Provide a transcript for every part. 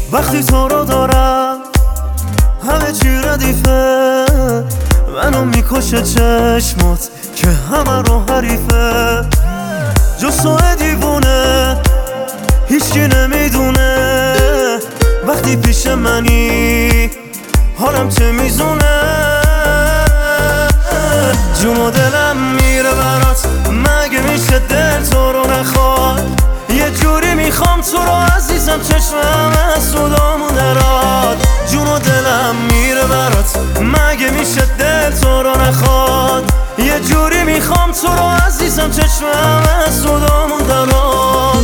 وقتی تو رو دارم همه چی ردیفه، منو میکشه چشمات که همه رو حریفه. جز تو دیوونه هیچکی نمیدونه، وقتی پیش منی حالم چه میزونه. جون و دلم میره برات، مگه میشه دل تو رو نخواد؟ یه جوری میخوام تو رو عزیزم، چشمم از صدامون دراد. جون و دلم میره برات، مگه میشه دل تو رو نخواد؟ یه جوری میخوام تو رو عزیزم، چشمم از صدامون دراد.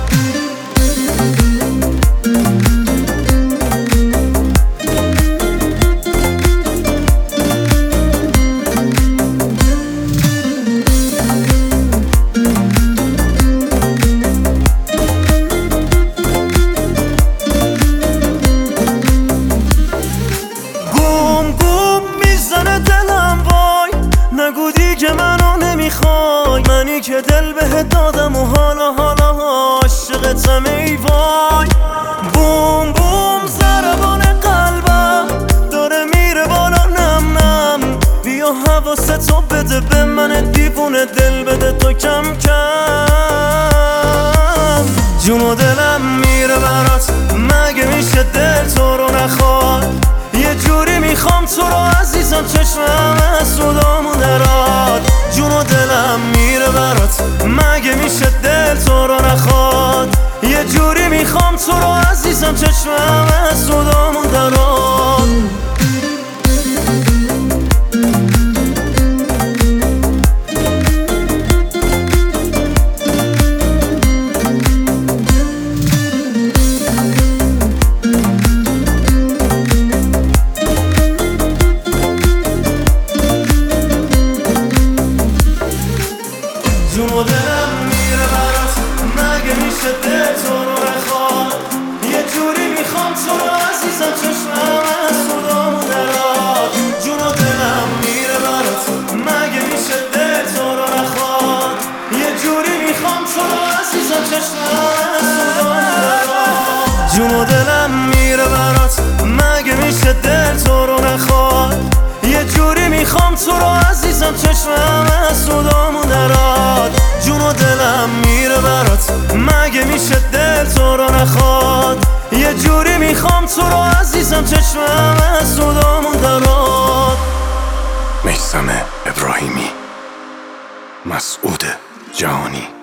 که منو نمیخوای، منی که دل بهت دادم و حالا عاشقتم ای وای. بوم بوم ضربان قلبم داره میره بالا، نم نم بیا حواستو بده به من دیوونه، دل بده تو کم کم. جون و دلم میره برات، مگه میشه دل تو رو نخواد؟ یه جوری میخوام تو رو عزیزم، چشمم از صدامون دراد. جون و دلم میره برات، مگه میشه دل تو رو نخواد؟ یه جوری میخوام تو رو عزیزم، چشمم از صدامون دراد. جون و دلم میره برات، مگه میشه دل تو رو نخواد؟ یه جوری میخوام تو رو عزیزم، چشمم از صدامون دراد. جون و دلم میره برات، مگه میشه دل تو رو نخواد؟ یه جوری میخوام تو رو عزیزم، چشمم از صدامون دراد. جون و دلم میره برات، مگه میشه دل تو رو نخواد؟ یه جوری میخوام تو رو عزیزم، چشمم از صدامون دراد. جون و دلم میره برات، مگه میشه دل تو رو نخواد؟ یه جوری میخوام تو رو عزیزم، چشمم از صدامون دراد. میثم ابراهیمی، مسعود جهانی.